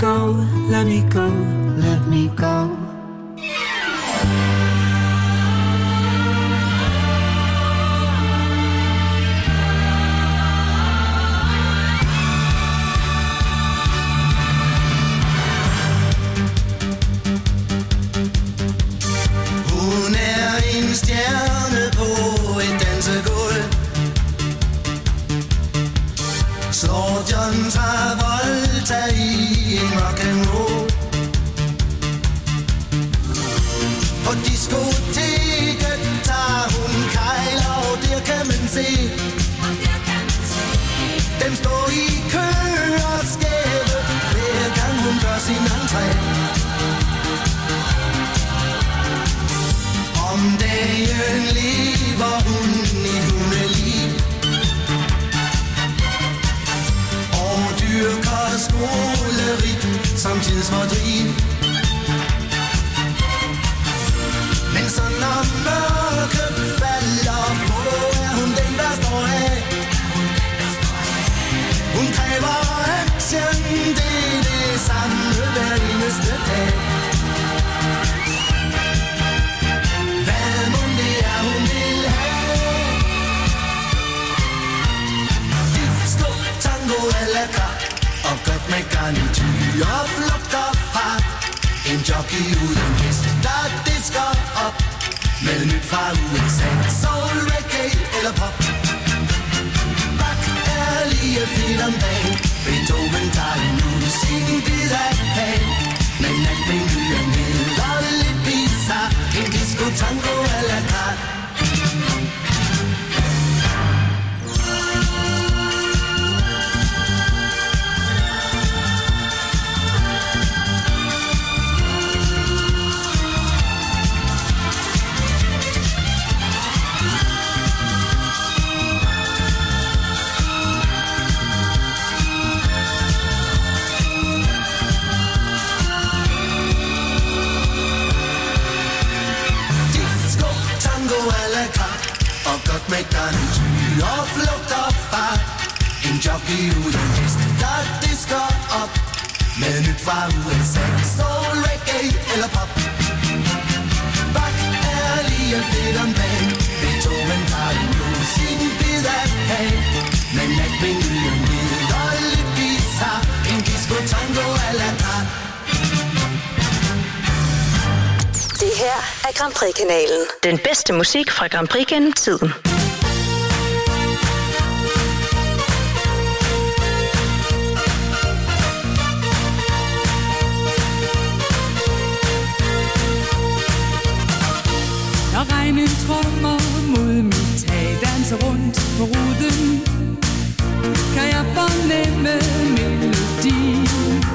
go, let me go, let me go. Hun er en stjerne på et dansegulv. Slår John Travolta i en rock'n'roll. På diskoteket tager hun kejler, og der kan man se dem stå i kø og skæve, hver gang hun gør sin entré. Om dagen lever hun i hundeliv og dyrker skoleri som tidsfordriv. Men så når mørket falder på, er hun den, der står af. Hun kræver action, det er det samme hver eneste dag. Hvad mon det er, hun vil have? Disco, tango eller carte, og godt med garnityr og flugt og fart. En jockey uden hest, der disker op med nyt fra USA. Soul, reggae eller pop. Bach er lige fedt om dagen. Beethoven tager en musikken bid af kagen. Men alt menuen hedder lidt bizarre. En disco, tango eller carte. Og godt med garnityr og flugt og fart. En jockey uden hest, der disker op med nyt fra USA. Soul, reggae eller pop. Bach er lige fedt om dagen. Beethoven tager en musikken bid af kagen. Men at menuen hedder lidt bizarre. En disco, tango eller carte. Det her er Grand Prix-kanalen. Den bedste musik fra Grand Prix gennem tiden. Når regnen trommer mod mit tag, danser rundt på ruden, kan jeg fornemme melodi.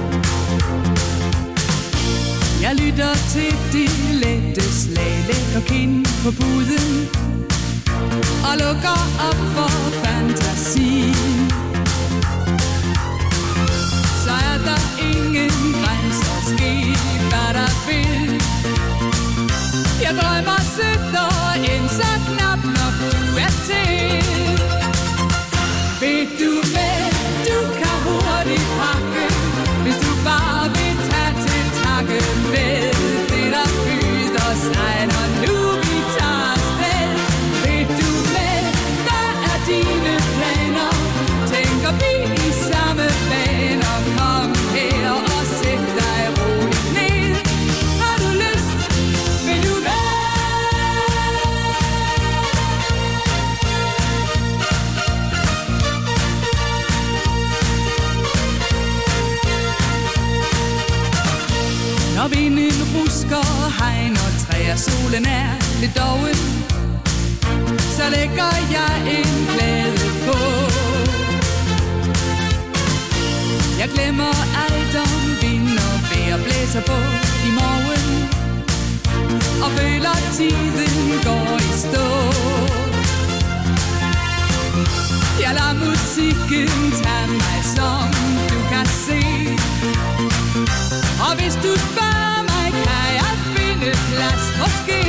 Jeg lytter til de lette slag, lægger kind på puden og lukker op for fantasi. Så er der ingen grænser, ske hvad der vil. Jeg drømmer sødt og end så knap nok du er til. Ved du hvad, du kan hurtigt pakke, hvis du bare vil tage til takke med det der byder sig, når nu vi tager afsted. Ved du hvad, hvad er dine planer? Tænker vi i samme baner? Kom her og sæt dig roligt ned. Har du lyst? Vil du hvad? Når vinden rusker, hegn og træer, solen er lidt doven, så lægger jeg en plade på. Jeg glemmer alt om vind og vejr, blæser på i morgen, og føler tiden går i stå. Jeg lader musikken tage mig, som du kan se. Og hvis du spørger mig, kan jeg finde plads måske.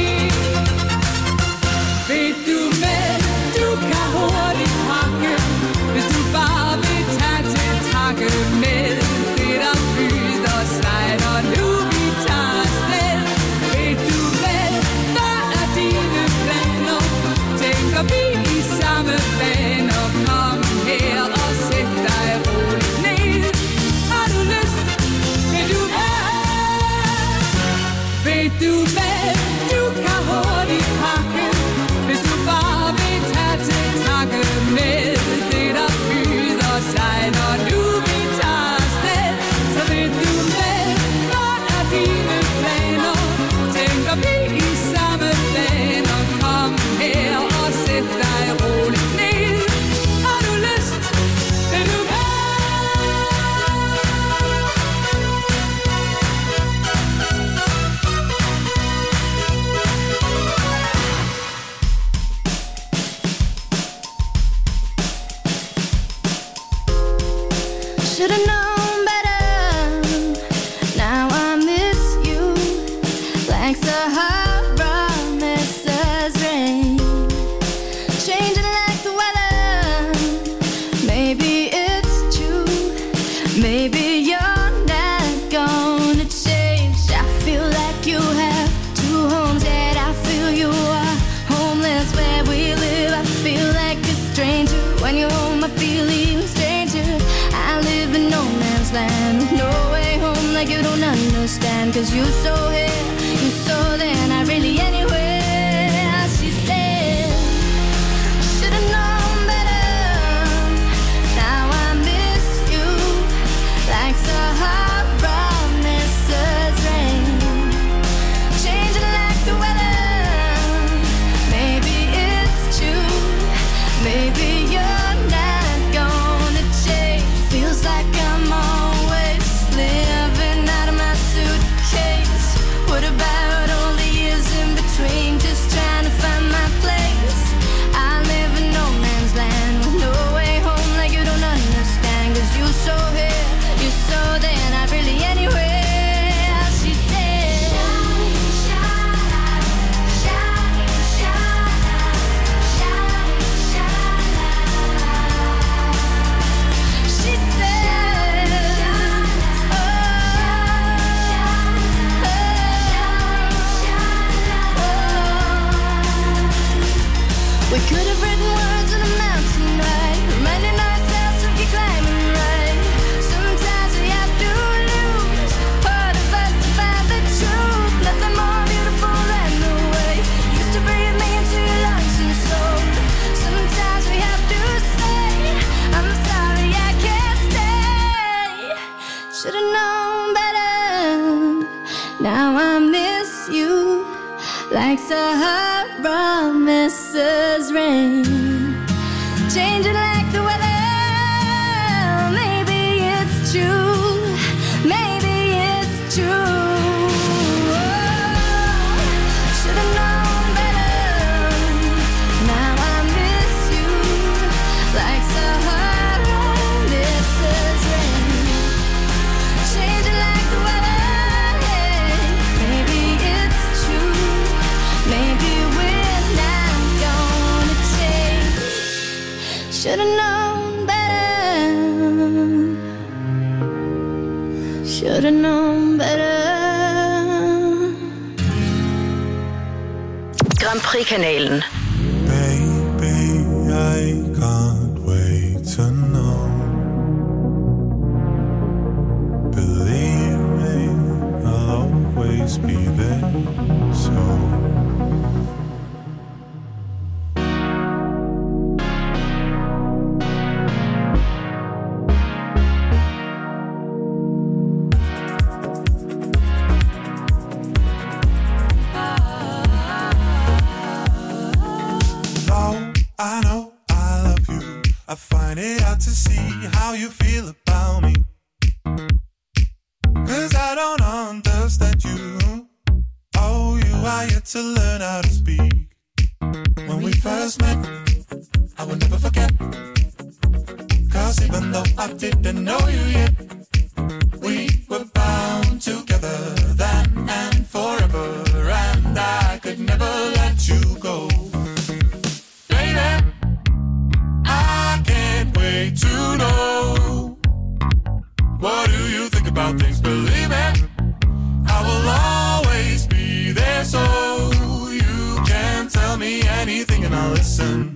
Ved du med, du kan hurtigt pakke, hvis du bare vil tage til takke med det der byder du hvad, du kan hurtigt pakke, hvis du bare vil tage til takke med det, der byder sig, når nu vi tager afsted. Så ved du hvad, hvad er dine planer? Tænker vi i samme baner? Kom her og sæt dig roligt ned. Har du lyst? Vil du hvad? Should've known better. Now I miss you like Sahara misses rain, changing like the weather. Maybe it's true. Maybe you're not gonna change. I feel like you have two homes, yet I feel you are homeless where we live. I feel like a stranger when you're home. I feel even stranger. I live in no man's land with no way home, like you don't understand. Cause you so here, you so there, not really anywhere. She said, should've known better. Now I miss you like Sahara misses rain, changing like the weather. Maybe it's true. Maybe you're not gonna change. Feels like I'm always living out of my suitcase. What about all the years in between, just trying to find my place? I live in no man's land with no way home, like you don't understand. Cause you so here, you so there, not really anywhere. She said, she said, we could have written words on a mountain, right? Reminding ourselves to keep climbing, right? Sometimes we have to lose part of us to find the truth. Nothing more beautiful than the way you used to breathe me into your lungs and soul. Sometimes we have to say, I'm sorry I can't stay. Should've known better. Now I miss you like Sahara misses rain, changing like the weather. Maybe it's true. Maybe it's true. Should've known better. Now I miss you like Sahara misses rain, changing like the weather. Maybe it's true. Maybe we're not gonna change. Should've known better. Should've known better. Grand Prix-kanalen. Baby, I can't wait to know. Believe me, I'll always be there. So I know I love you. I find it hard to see how you feel about me. Cause I don't understand you. Oh, you are yet to learn how to speak. When we first met, I will never forget. Cause even though I didn't know you yet, we were bound together then and forever. And I could never let you go. I can't wait to know. What do you think about things? Believe it, I will always be there, so you can tell me anything and I'll listen.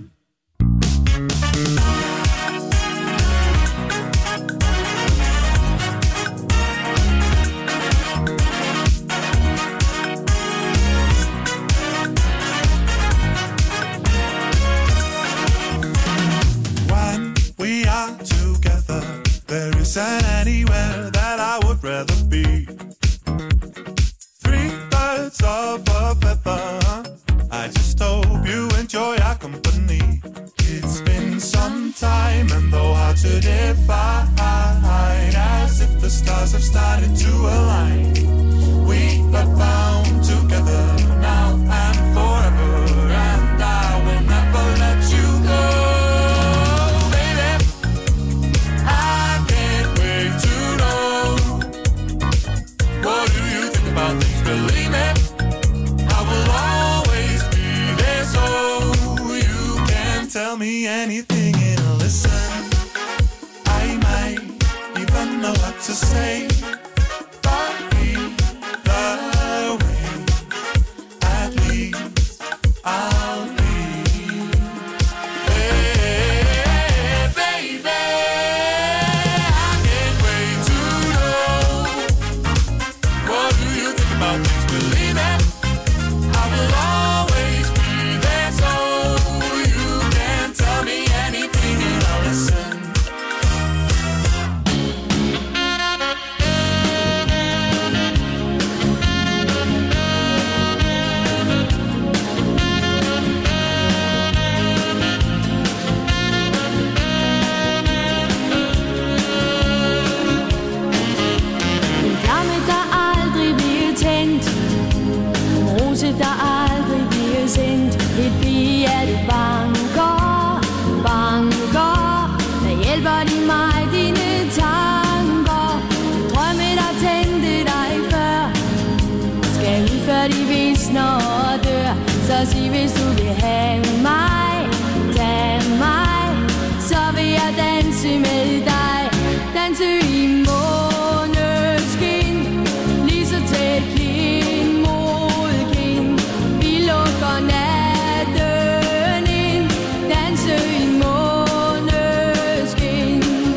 rather be. 3/3 of a feather. I just hope you enjoy our company. It's been some time and though hard to define, as if the stars have started to align. We are bound together now and forever, and I will never let you go. Baby, I can't wait to know. What do you think about things? Believe me, I will always be there so you can tell me anything and I'll listen. I might even know what to say. But either way, at least I'll be. Hey, baby, I can't wait to know. What do you think about things? Believe me, I will always be there so you can tell me anything and I'll listen. En flamme, der aldrig bliver tændt. En rose, der aldrig bliver sendt. Et bihjerte banker, banker. Der hjælper de mig, dine tanker. Drømme, der tændte dig før, skal ud før de visner og dør. Så sig, hvis du vil have mig, tag mig, så vil jeg danse med dig. Danse i måneskin, lige så tæt kind mod kind. Vi lukker natten ind, danse i måneskin.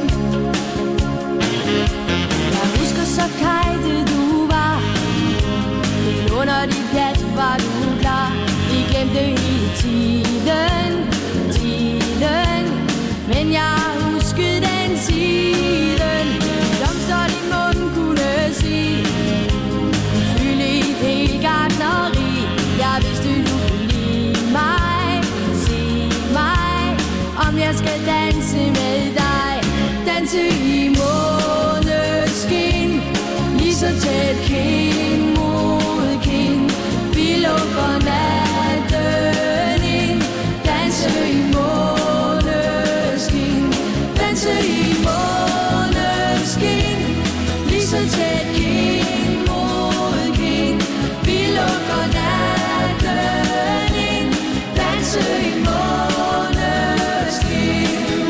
Jeg husker så kajte du var, helt under dit plat var du klar. Vi glemte hele tiden, men jeg huskede den siden. Blomster din mund kunne sige, kunne fylde et helt gartneri. Jeg vidste du kunne lide mig, sig mig, om jeg skal danse med dig. Danse i måneskin, lige så tæt kind mod kind. Vi lukker natten ind, danse i måneskin. Danse i måneskin, lige så tæt kind mod kind. Vi lukker natten ind, danse i måneskin.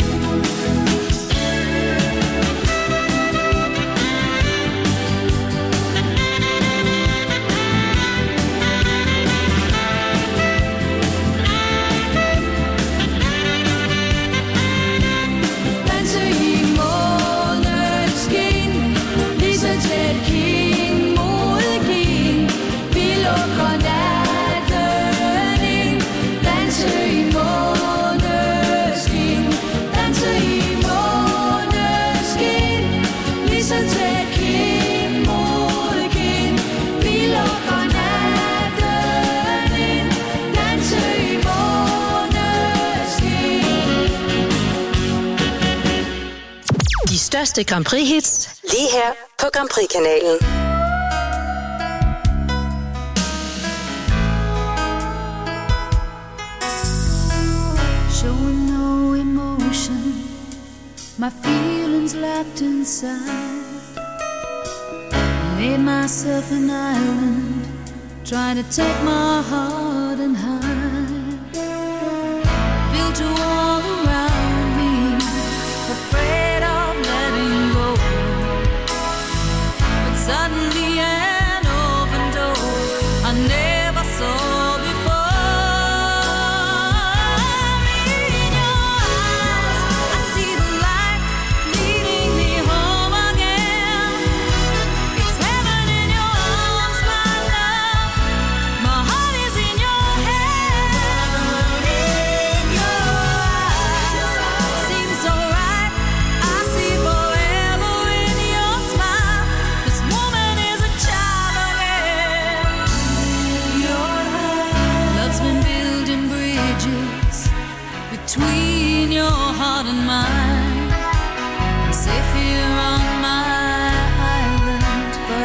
Danse i måneskin, lige så tæt kind mod kind. Vi lukker natten ind, danse i måneskin. Danse i måneskin, lige så tæt kind mod kind. Vi lukker natten ind, danse i måneskin. De største Grand Prix-hits lige her på Grand Prix-kanalen. Showing no emotion, my feelings locked inside. Made myself an island, trying to take my heart and hide. Built a wall around me, afraid of letting go. But suddenly an open door I never saw before. In your eyes, I see the light leading me home again. It's heaven in your arms, my love. My heart is in your hand. In your eyes, seems so right. I see forever in your smile. This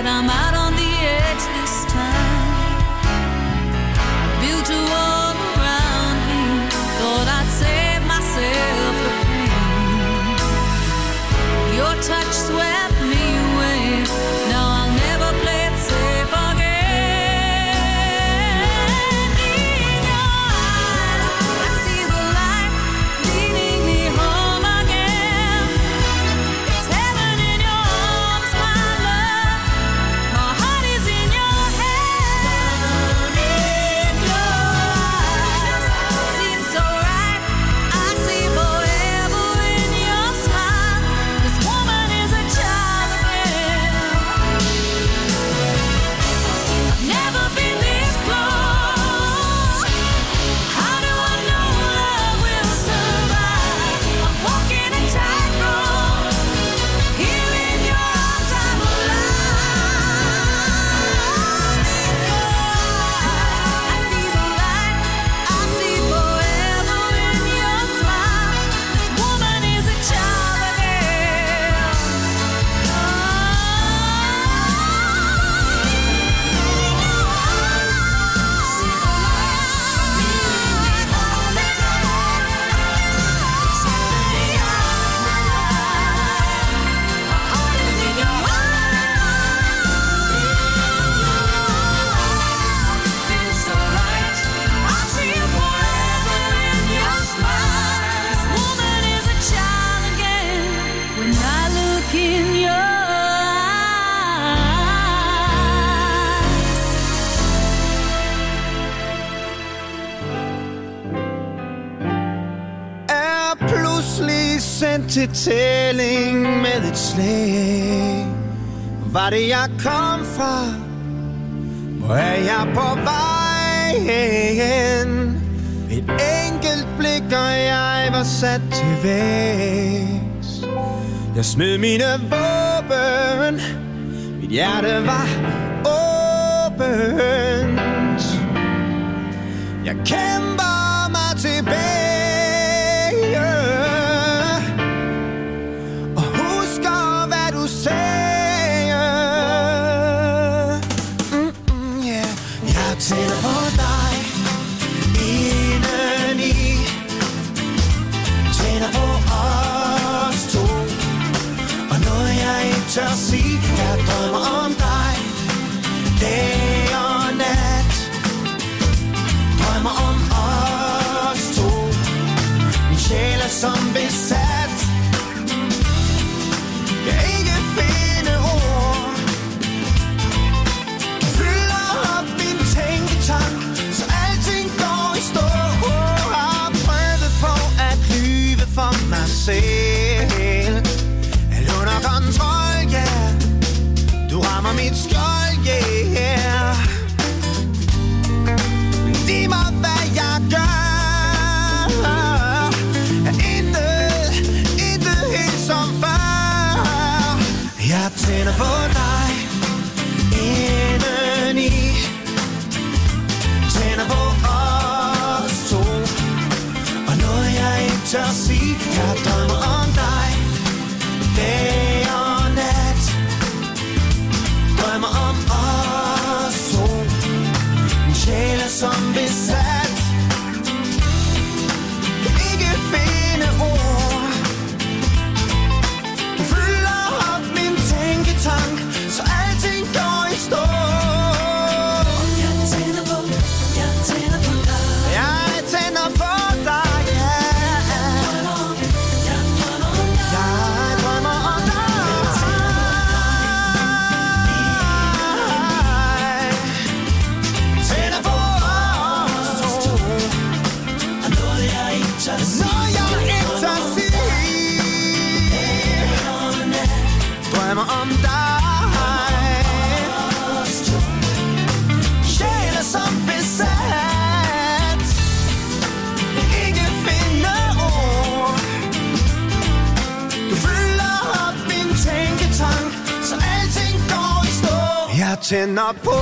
but I'm out on the edge this time. I built a wall around me, thought I'd save myself the pain. Your touch swept me away, now I'll never play it safe again. In your eyes, I see the light leading me home again. It's heaven in your arms, my love. My heart is in your hands. In your eyes, seems so right. I see forever in your smile. This woman is a child again. I've never been this close. How do I know love will survive? I'm walking a tightrope. Here in your arms I'm alive. In your eyes, I see the light. I see forever in your smile. This woman is a child again. When I look in your eyes. Er pludselig sendt til tælling med et slag. Var det jeg kom fra? Hvor er jeg på vej hen? Et enkelt blik og jeg var sat til vægs. Jeg smed mine våben. Mit hjerte var åbent. Jeg kæmper mig tilbage og husker hvad du sagde. Yeah. Jeg tænder på dig indeni, tænder på os to. Og noget jeg ikke tør sige, jeg drømmer om dig dag og nat. Drømmer om os to. Min sjæl er som besat. Jeg kan ikke finde ord. Du fylder op min tænketank, så alting går i stå. Har prøvet på at lyve for mig selv. Alt under kontrol, yeah. Du rammer mit skjold, yeah. Men lige meget hvad jeg gør, er intet helt som før. Jeg tænder på dig indeni, tænder på os to. Og noget jeg ikke tør sige, jeg drømmer om dig dag og nat. Drømmer om os to. Min sjæl er som besat. Kan ikke finde ord. Du fylder op min tænketank, så alting går i stå. Jeg tænder på dig. Jeg tænder på dig, yeah. Jeg drømmer om dig. Tænder på os to. Og noget jeg ikke tør sige. Drømmer om dig. Sjæl er som besat. Ikke finde ord. Du fylder op min tænketank, så alting går i stå. Jeg tænder på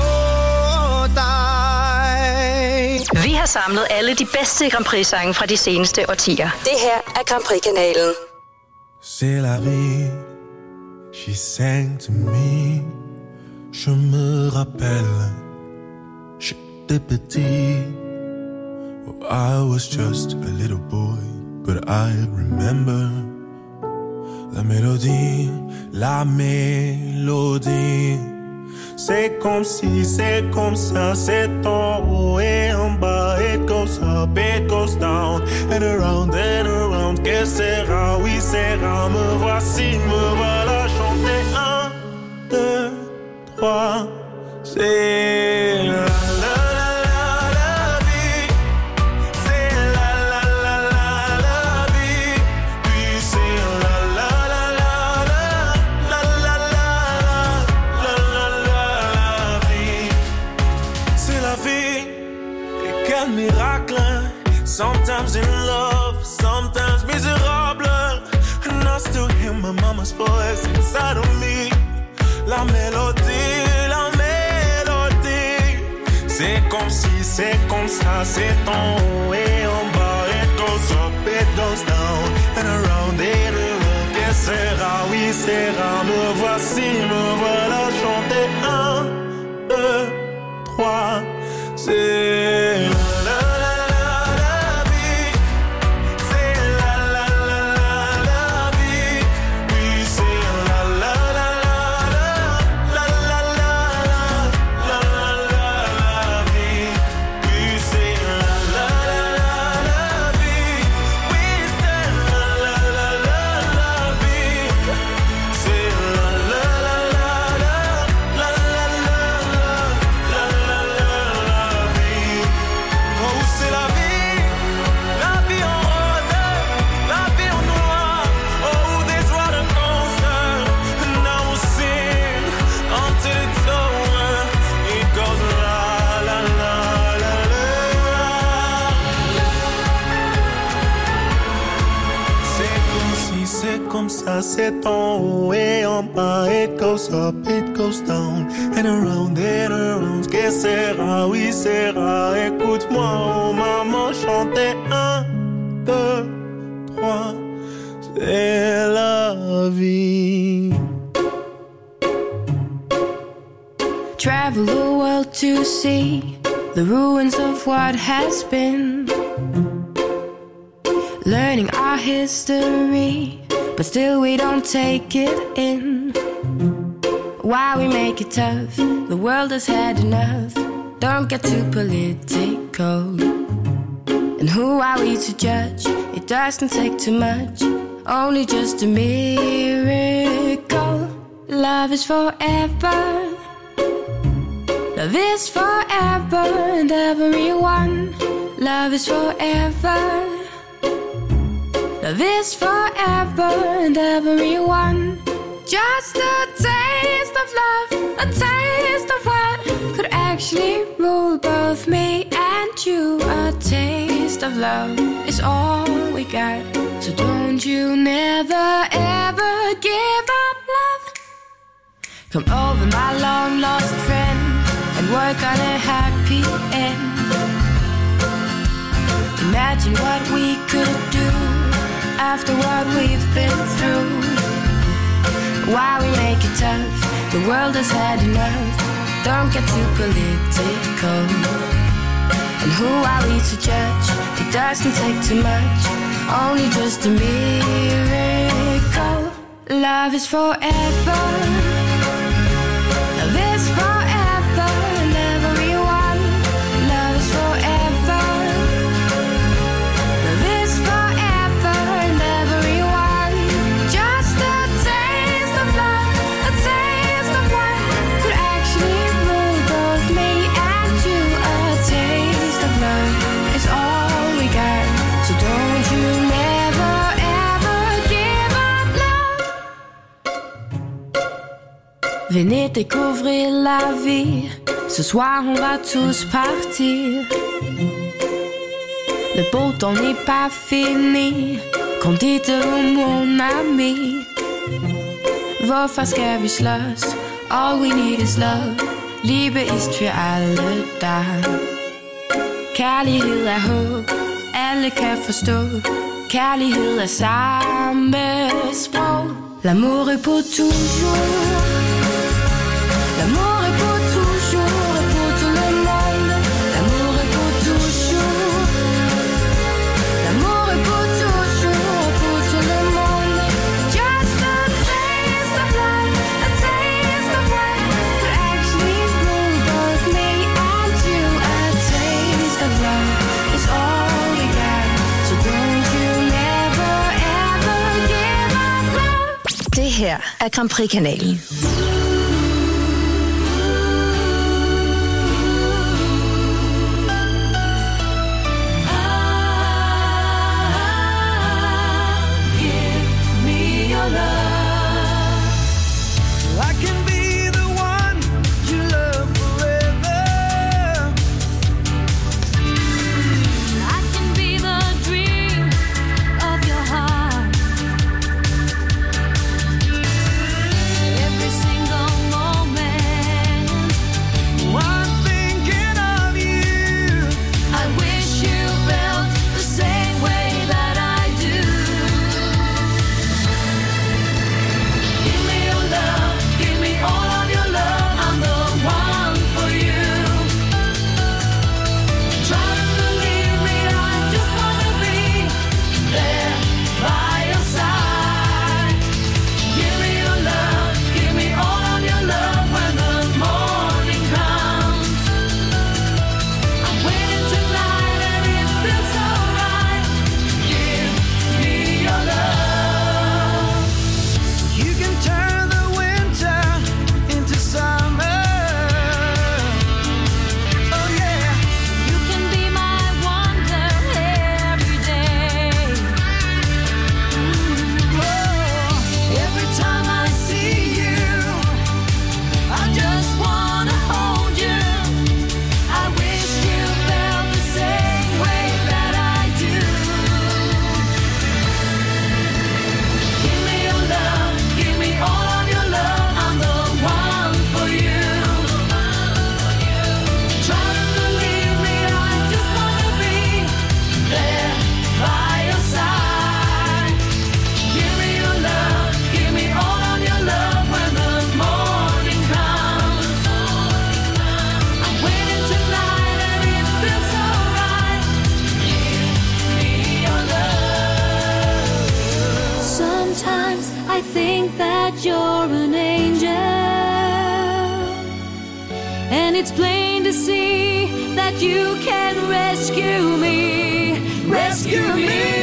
dig. Vi har samlet alle de bedste Grand Prix-sange fra de seneste årtier. Det her er Grand Prix-kanalen. C'est la vie, she sang to me. Je me rappelle, j'étais petit. Oh, I was just a little boy, but I remember la mélodie, la mélodie. C'est comme si, c'est comme ça, c'est en haut et en bas. It goes up, it goes down, and around, que sera, oui sera. Me voici, me voilà chanter. 1, 2, 3, c'est la la la la la vie. C'est la la la la la vie. Puis c'est la la la la la la la la la la vie. C'est la vie. Et quel miracle. Sometimes in love, sometimes miserable. And I still hear my mama's voice inside of me. La mélodie, la mélodie. C'est comme si, c'est comme ça, c'est en haut et en bas. It goes up, it goes down, and around it around. Que sera, oui sera. Me voici, me voilà chanter. 1, 2, 3, c'est la la la. Ça c'est en haut et en bas. It goes up, it goes down, and around, que sera, oui sera. Écoute-moi, oh maman, chanter. 1, 2, 3, c'est la vie. Travel the world to see the ruins of what has been, learning our history, but still we don't take it in. Why we make it tough? The world has had enough. Don't get too political. And who are we to judge? It doesn't take too much, only just a miracle. Love is forever. Love is forever and everyone. Love is forever. Love is forever and everyone. Just a taste of love, a taste of what could actually rule both me and you. A taste of love is all we got, so don't you never ever give up love. Come over, my long lost friend, and work on a happy end. Imagine what we could do after what we've been through. Why we make it tough? The world has had enough. Don't get too political. And who are we to judge? It doesn't take too much, only just a miracle. Love is forever. Love is forever and everyone. Love is forever. Love is forever and everyone. Just a taste of love, a taste of what could actually rule both me and you. A taste of love is all we got, so don't you never ever give up love. Venez découvrir la vie. Ce soir on va tous partir. Le beau temps n'est pas fini. Kom dit mon ami. Hvorfor skal vi slås? All we need is love. Liebe ist für alle da. Kærlighed er håb. Alle kan forstå. Kærlighed er samme sprog. L'amour est pour toujours. L'amour est her er Grand Prix-kanalen. It's plain to see that you can rescue me, rescue me.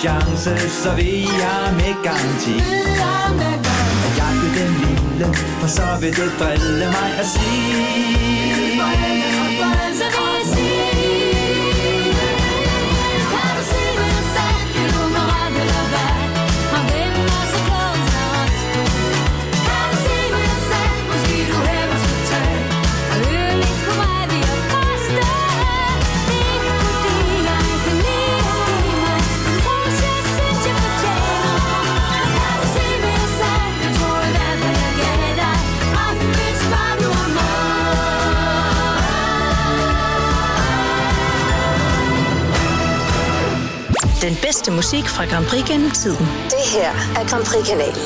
chance, så vil jeg med garanti jagte den lille, for så vil det drille mig at sige. Så vil jeg sige, kan du se, hvad jeg sagde? Kan du mig ret eller hvad? Og hvem er så close us? Kan du se, hvad jeg sagde? Måske du hæver så tag og høre lidt på mig, vi er faste. Det er ikke fordi jeg kan lide at give mig den ros, jeg synes jeg fortjener. Kan du se, hvad jeg sagde? Jeg tror i hvert fald jeg gav dig, og hvis bare du er mig. Den bedste musik fra Grand Prix gennem tiden. Det her er Grand Prix-kanalen.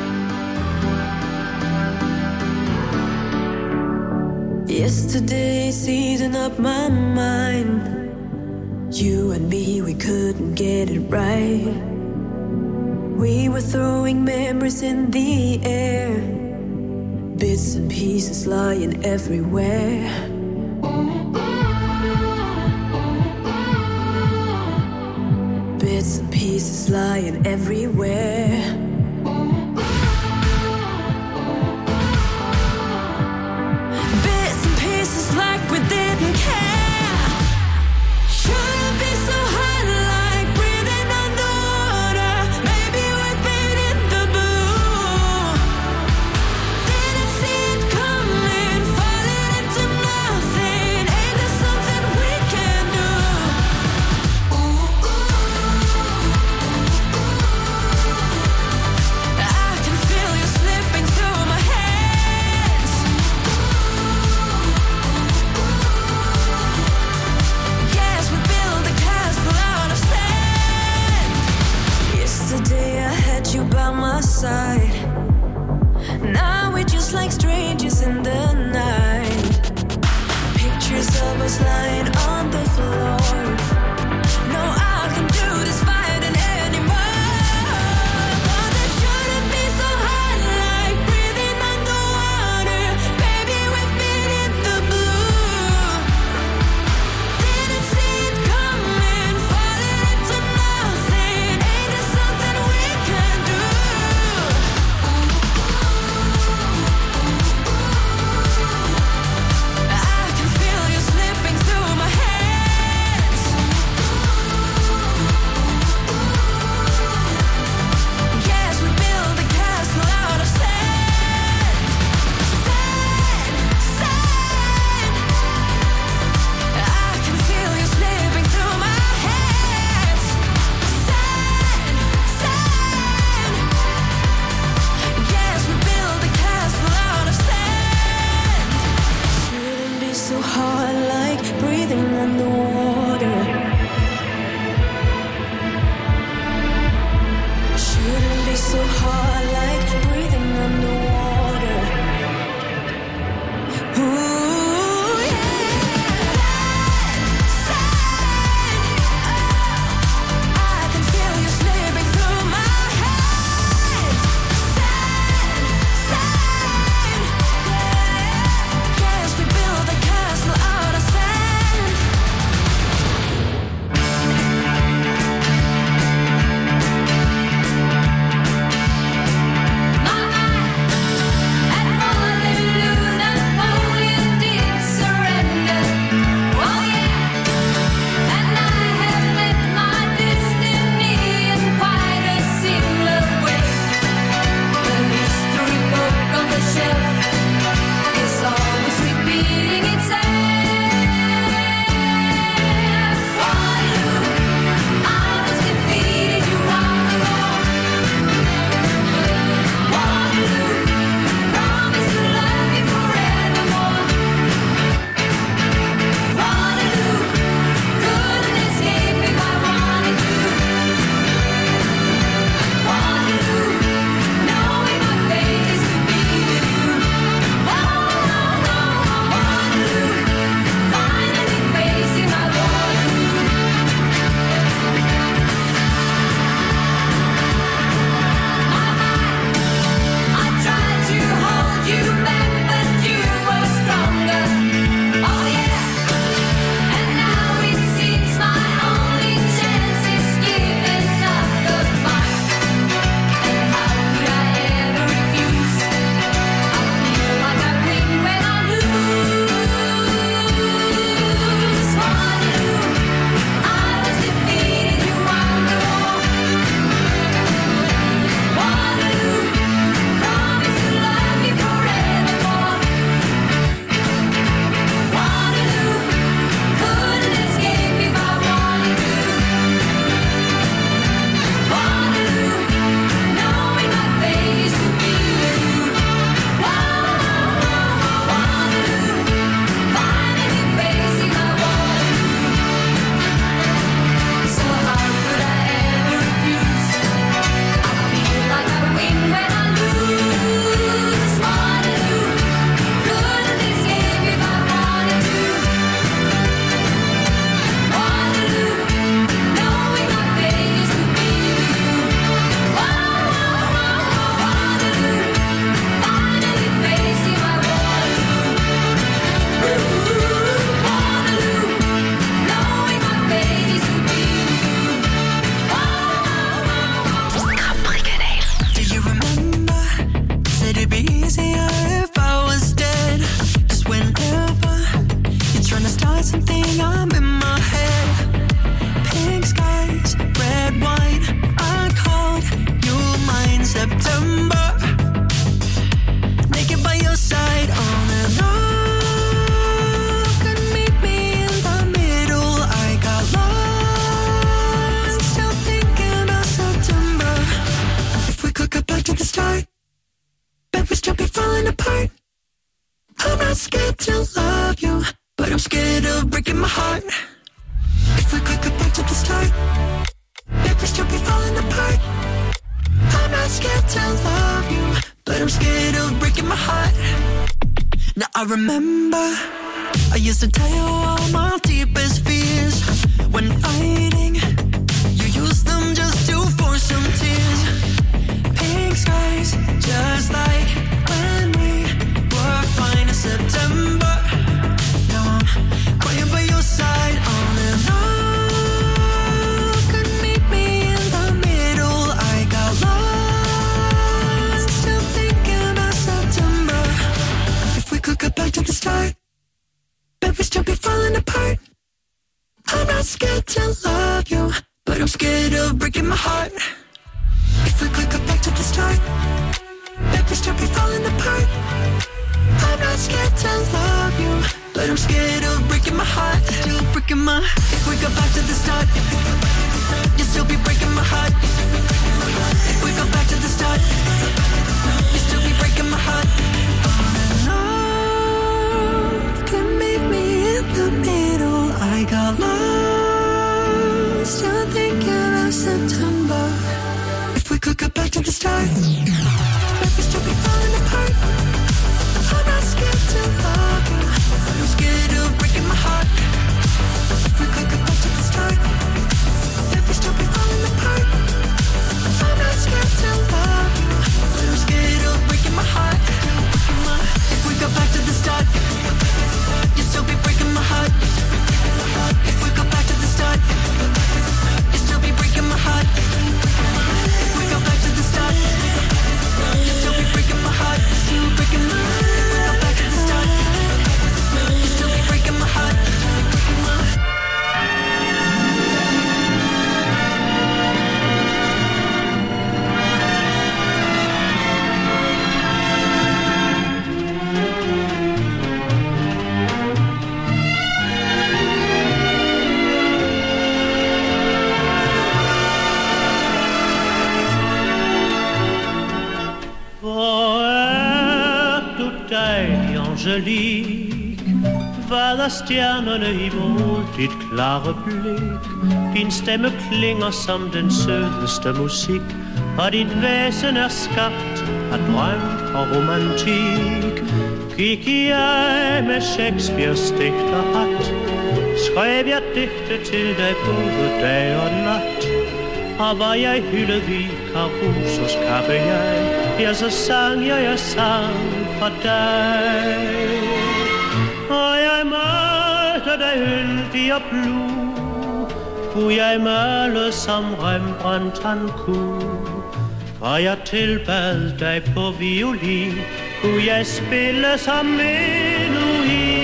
Yesterday's eating up my mind. You and me, we couldn't get it right. We were throwing memories in the air, bits and pieces lying everywhere. Bits and pieces lying everywhere. Bits and pieces like we didn't care. Shouldn't be so hot like breathing underwater. Maybe we've been in the blue. Didn't see it coming, falling into nothing. Ain't there something we can do? I can feel you slipping through my hands. Yes, we built a castle out of sand. Yesterday I had you by my side. Now we're just like strangers in the night. Pictures of us lying on the floor. No, I can do this fighting anymore. But it shouldn't be so hot like breathing underwater. Baby, we've been in the blue. Didn't see it coming, falling into nothing. Ain't there something we can do? easier if I was dead. 'Cause whenever you're trying to start something, I'm in my head. Pink skies, red wine, I called you mine. September, naked by your side, on and off. Couldn't meet me in the middle. I got lost, still thinking about September. If we could go back to the start, bet we'd still be falling apart. I'm not scared to love you, but I'm scared of breaking my heart. If we could go back to the start, bet we'd still be falling apart. I'm not scared to love you, but I'm scared of breaking my heart. Now I remember I used to tell you all my deepest fears. When fighting, you use them just to force some tears. Pink skies, just like when we were fine in September. Now I'm crying by your side, on and off. Couldn't meet me in the middle. I got lost, still thinking about September. If we could go back to the start, bet we'd still be falling apart. I'm not scared to love you, but I'm scared of breaking my heart. If we could go back to the start, bet we'd still be falling apart. I'm not scared to love you, but I'm scared of breaking my heart. Still breaking my. If we go back to the start, you'll still be breaking my heart. If we go back to the start, you'll still be breaking my heart. On can meet me in the middle. I got lost, still thinking of September. If we could go back to the start, but we still be falling apart. I'm not scared to love you, but I'm scared of breaking my heart. If we could go back to the start, but we still be falling apart. I'm not scared to love you, but I'm scared of breaking my heart. If we go back to the start, you'll still be breaking my heart. If we go back to the start, you'll still be breaking my heart. If we go back to the start, you'll still be breaking my heart. Still breaking my heart. If we go back to the start, you'll still be breaking my heart. Hvad er stjernerne i mod dit klare blik? Din stemme klinger som den sødeste musik, og dit væsen er skabt af drøm og romantik. Gik jeg med Shakespeares digterhat, skrev jeg digte til dig både dag og nat. Og var jeg hyldet i Carusos kappe ja, så sang jeg sang for dig. Og jeg malte dig yndig og blue, kunne jeg male som Rembrandt han kunne. Og jeg tilbad dig på violin, kunne jeg spille som menuhin.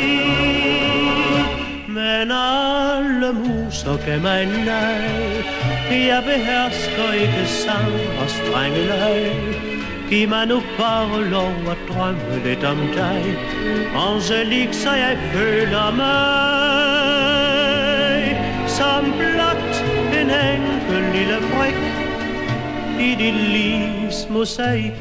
Men alle muser gav mig nej, jeg behersker ikke sang og strenge leg. Giv mig nu bare lov at drømme lidt om dig, Angelique, så jeg føler mig som blot en enkel lille brik i dit livs mosaik.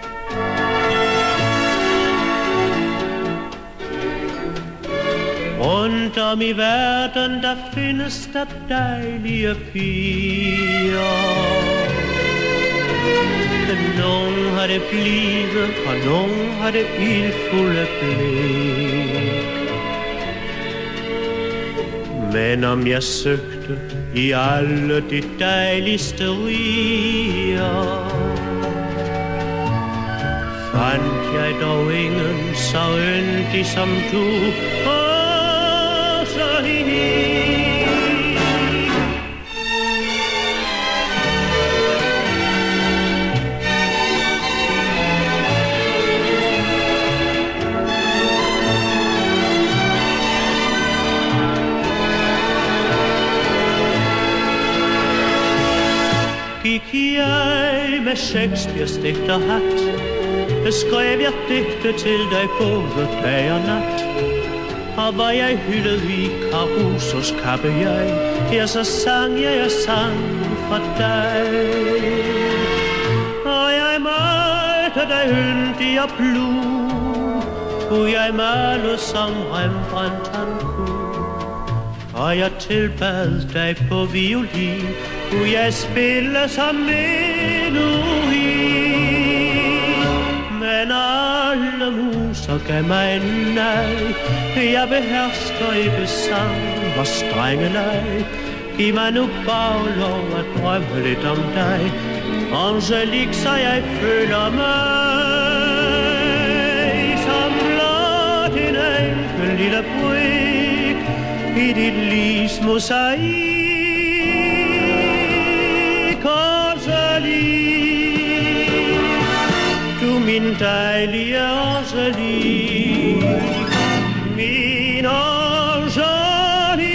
Rundt om i verden, der findes der dejlige piger. Nogen har det blivet, og nogen har det ildfulde blik. Men om jeg søgte i alle de dejligste riger, fandt jeg dog ingen så yndig som du. Shakespeares digterhat, beskrev jeg digte til dig både dag og nat. Og var jeg hyldet i Carusos kappe jeg, ja, så sang jeg sang for dig. Og jeg malte dig yndig og blue, kunne jeg male som Rembrandt han kunne. Og jeg tilbad dig på violin, kunne jeg spille som menuhin. Men alle muser gav mig en nej, jeg behersker ikke sang og strenge leg. Giv mig nu bare lov at drømme lidt om dig, Angelique, så jeg føler mig som blot en enkel lille brik i dit livs mosaik. Du min dejlige Angelique, min Angelique.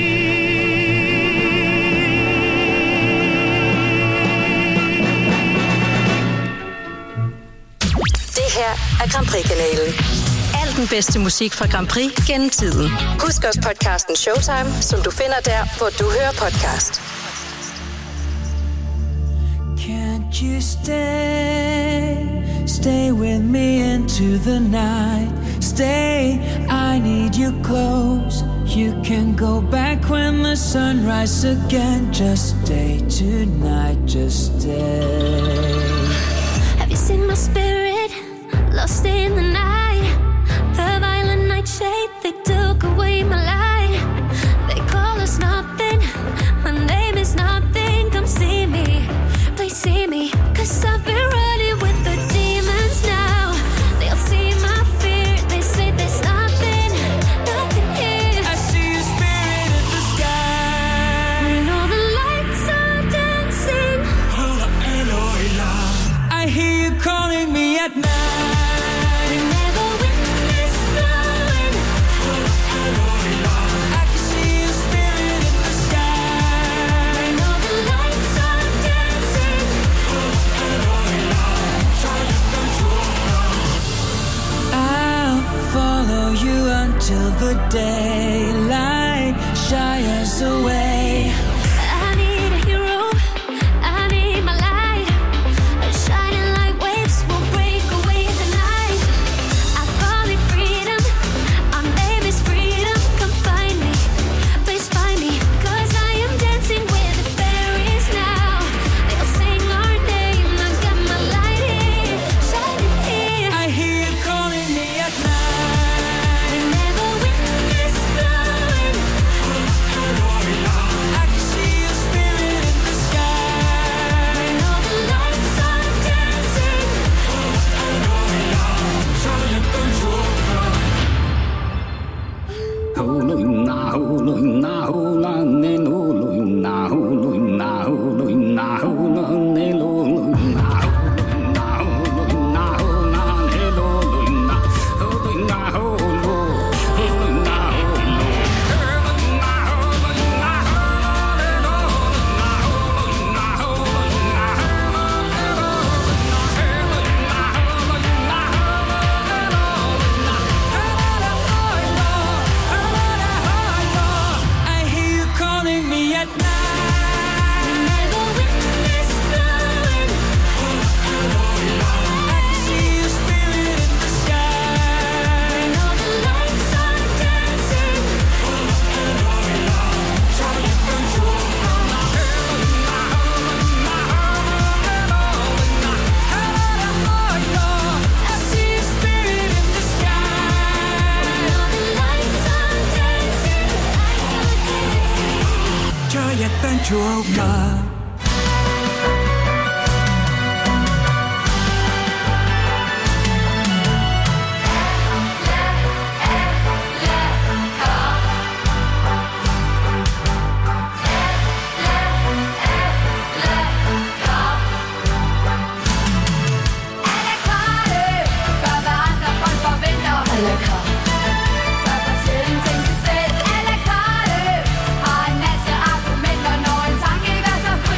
Det her er Grand Prix-kanalen. Al den bedste musik fra Grand Prix gennem tiden. Husk også podcasten Showtime, som du finder der, hvor du hører podcast. Can't you stay with me into the night? Stay, I need you close. You can go back when the sun rises again. Just stay tonight, just stay. Have you seen my spirit lost in the night? The violent nightshade, they took away my light. They call us nothing, my name is nothing. Come see me, please see me, 'cause I've been running with the demons now. They'll see my fear, they say there's nothing here. I see your spirit in the sky. When all the lights are dancing, I hear you calling me at night. never witness blowing. I can see your spirit in the sky. When all the lights are dancing, I'll follow you until the daylight shies away. I need a hero, I need my light. Shining like waves will break away the night. I call it freedom, our name is freedom. Come find me, please find me, 'cause I am dancing with the fairies now. They'll sing our name, I got my light here, shining here. I hear you calling me at night. Never witness blowing. I can see your spirit in the sky. When all the lights are dancing, I hear you calling me at night. never witness blowing. I can see your spirit in the sky. When all the lights are dancing, I see your spirit in the sky. when all the lights are dancing, 저였던 조커. Alle klare, gør hvad andre folk forventer. Alle klare, tør for sjældent tænke selv. Alle klare, har en masse argumenter, når en tanke gør sig fri.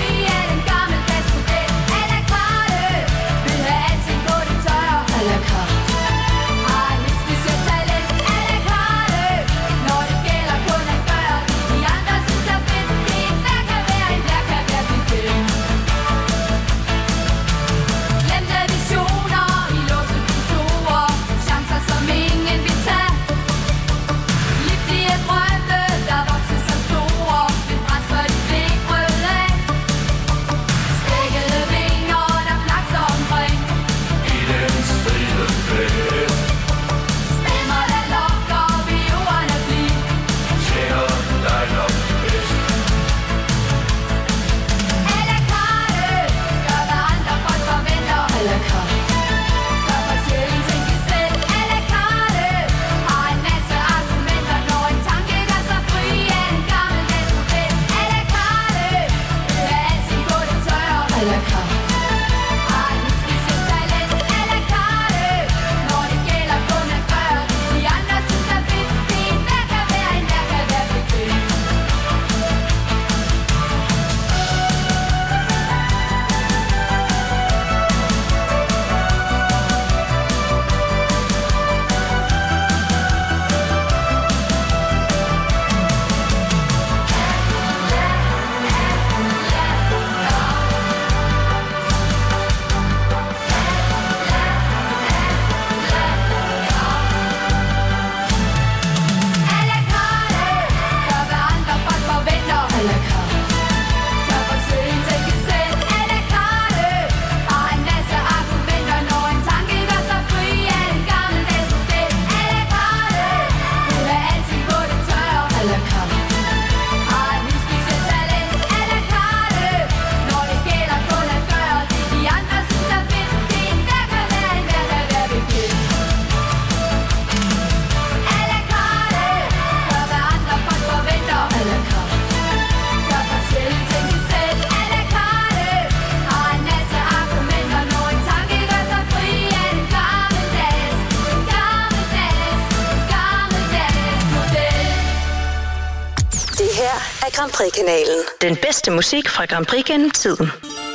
af Grand Prix-kanalen. Den bedste musik fra Grand Prix gennem tiden.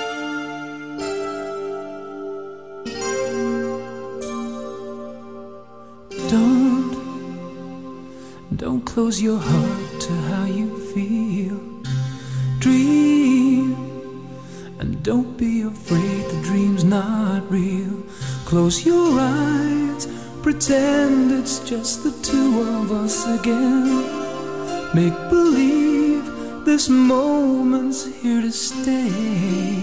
Don't close your heart to how you feel. Dream, and don't be afraid the dream's not real. Close your eyes, pretend it's just the two of us again. Make believe this moment's here to stay.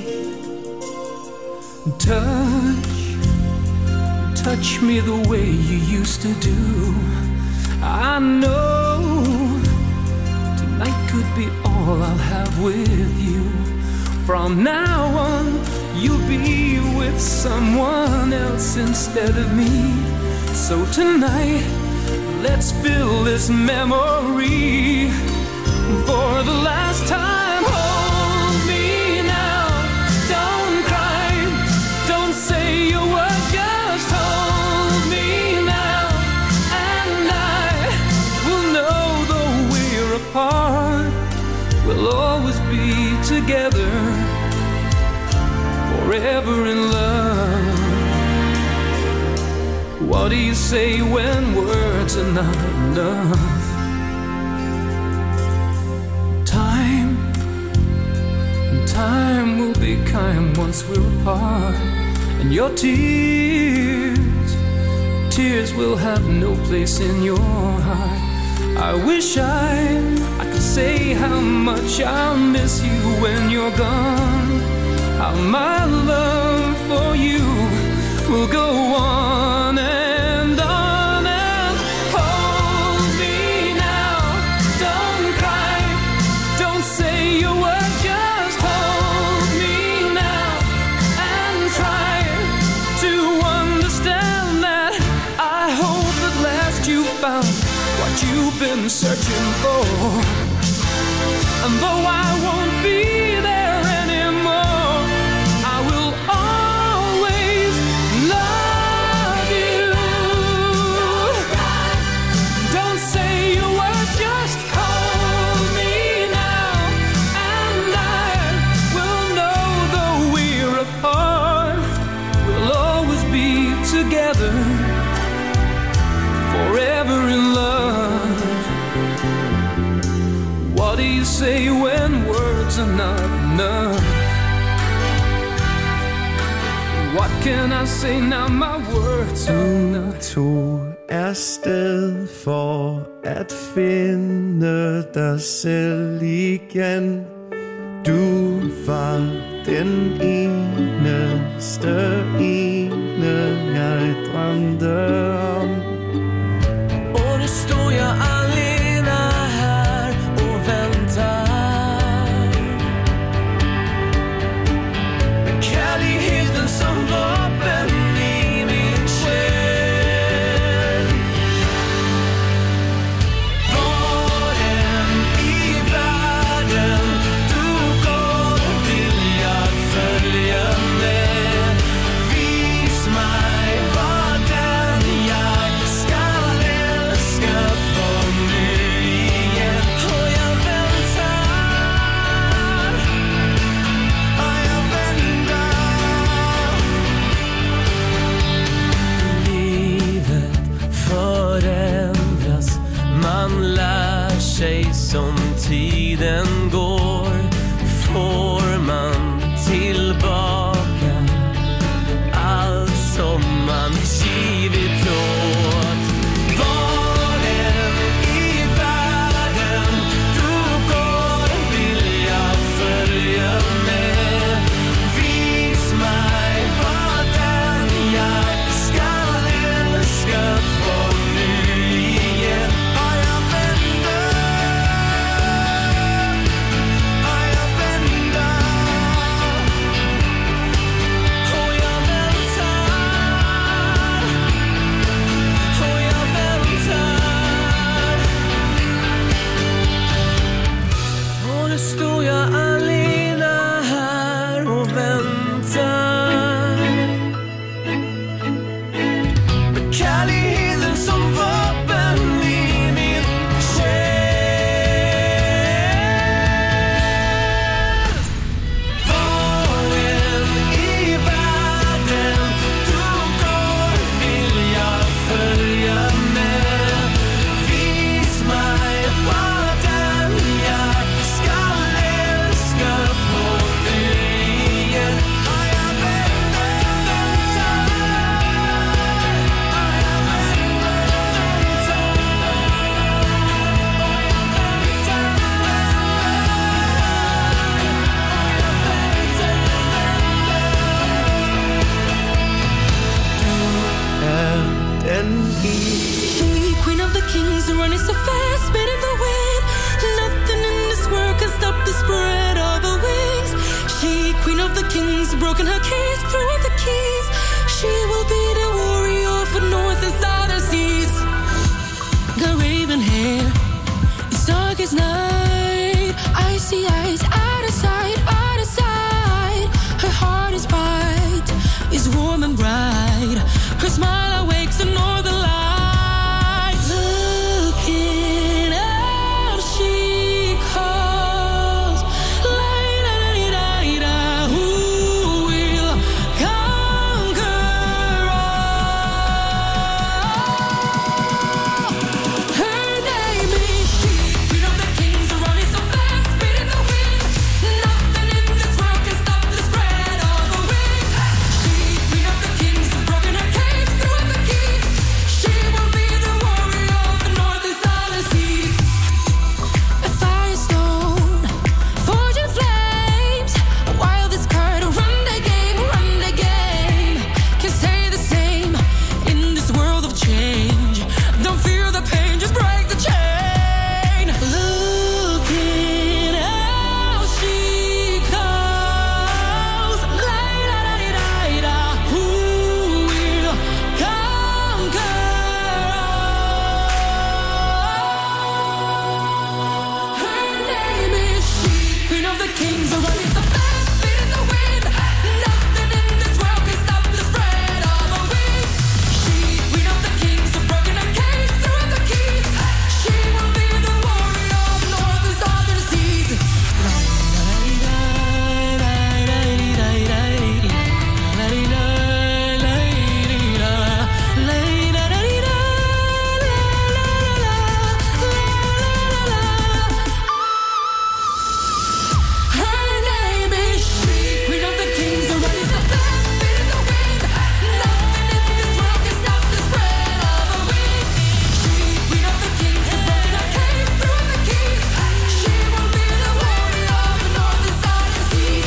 Touch me the way you used to do. I know tonight could be all I'll have with you. From now on, you'll be with someone else instead of me. So tonight, let's fill this memory for the last time. Hold me now, don't cry, don't say your word, just hold me now. And I will know though we're apart, we'll always be together, forever in love. What do you say when words are not enough? Time will be kind once we're apart. And your tears will have no place in your heart. I wish I could say how much I'll miss you when you're gone. How my love for you will go on and on and hold me now. Don't cry, don't say your word, just hold me now and try to understand that I hope at last you found what you've been searching for. And though I won't be there anymore, I will always love you. Don't say a word, just hold me now, and I will know though we're apart, we'll always be together, forever in love. What do you say when words are not enough? What can I say now, my words are not. Tog afsted for at finde dig selv igen. Du var den eneste jeg drømte om. Och nu står jag alena här och väntar. Med kärligheten som vapen i min själ. Var än i världen du går vill jag följa med. Vis mig vad den jag ska älska på nu igen. Och jag väntar, och jag väntar. Livet förändras, man lär sig som tiden går. Får man tillbaka allt som man givit åt. Var än i världen du går vill jag följa med. Vis mig vad den jag ska älska på nu igen. Och jag vänder, och jag vänder. Och jag väntar, och jag väntar. Och nu står jag alena här och väntar. Med kärligheten som vapen i min själ. i. She, queen of the kings, running so fast, spinning the wind. Nothing in this world can stop the spread of her wings. She, queen of the kings, broken her case, threw out the keys. She will be the warrior for north and southern seas. Got raven hair, it's dark as night. Icy eyes, out of sight, out of sight. Her heart is bright, is warm and bright. Her smile awakes the northern light. Looking out, she calls. La-da-da-da-da, who will conquer all? Her name is she, queen of the kings, running so fast, spinning the wind. Nothing in this world can stop the spread of her wings. She, queen of the kings, broken her cage, threw out the keys. She will be the warrior of the north and southern seas. A firestone, forging flames. While this card run the game, can stay the same in this world of change. Don't fear the pain, just break the chain. Looking out, she calls. La-da-da-da-da, who will conquer all? Her name is she, queen of the kings, running so fast, spinning the wind. Nothing in this world can stop the spread of her wings. She, queen of the kings, broken her cage, threw out the keys. She will be the warrior of north and southern seas. Her name is she, queen of the kings, running so fast, spinning the wind. Nothing in this world can stop the spread of her wings. She, queen of the kings, broken her cage, threw out the keys. She will be the warrior of the north and southern seas.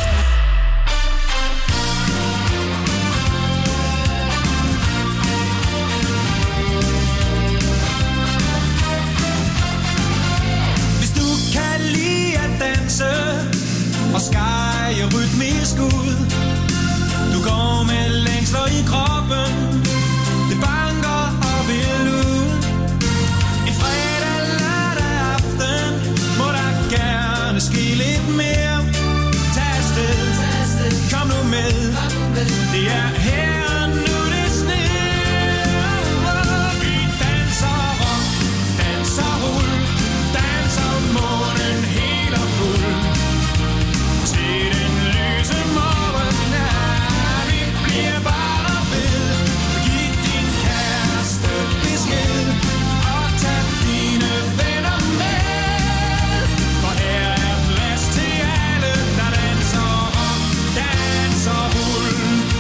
Hvis du kan lide at danse og skære rytmisk ud, du går med længsler i kroppen, det banker og vil ud. En fredag, lørdag aften må der gerne ske lidt mere. Tag afsted, kom nu med, det er her og nu det sner. Vi danser rock, danser rull, danser månen helt og fuld. Til den lyse morgen, ja, vi bliver bare ved. Giv din kæreste besked, og tag dine venner med. For her er plads til alle, der danser rock, danser rull.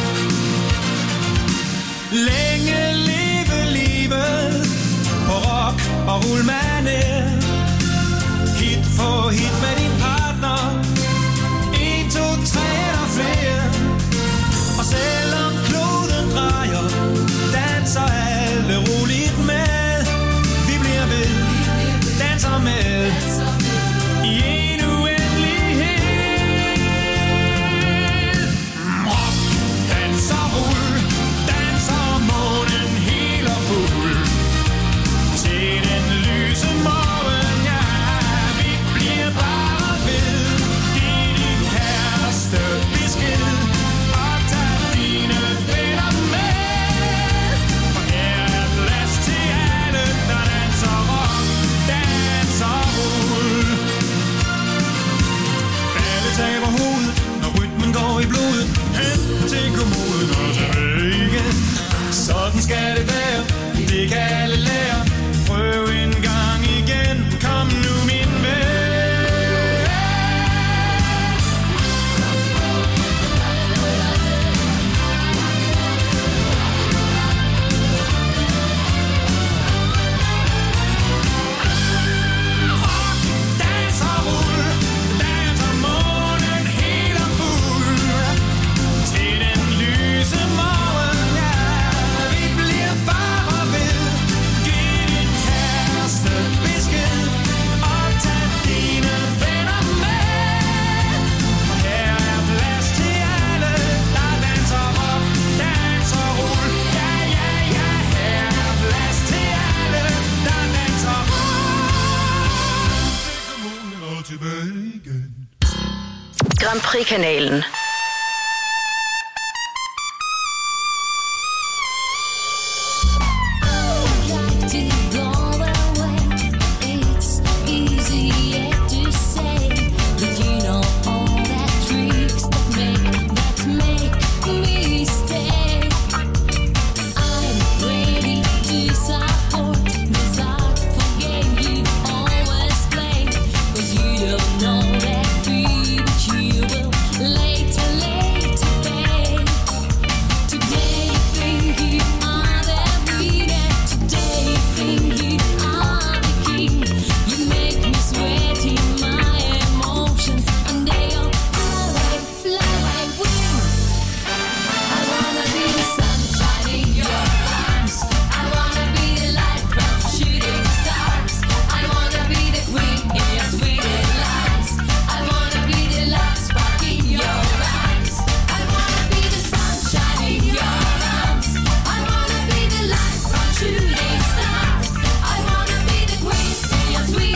Længe leve livet på rock og rullmanér. Hit på hit med din partner, 1, 2, 3 eller flere. Og selvom kloden drejer, danser alle roligt med. Vi bliver ved, danser med i en uendelighed. Rock, danser, rull, danser månen helt og fuld. Til den lyse morgen, ja, vi bliver bare ved. Giv din kæreste besked, og tag dine venner med. For her er plads til alle, der danser rock, danser rull. Alle taber hovedet, når rytmen går i blodet. Hen til kommoden og tilbage igen. Sådan skal det være, det kan alle lære. Prøv en gang igen, kom nu min ven. Rock, danser, rull, danser månen helt og fuld. Til den lyse morgen, ja, vi bliver bare Grand Prix-kanalen. Deep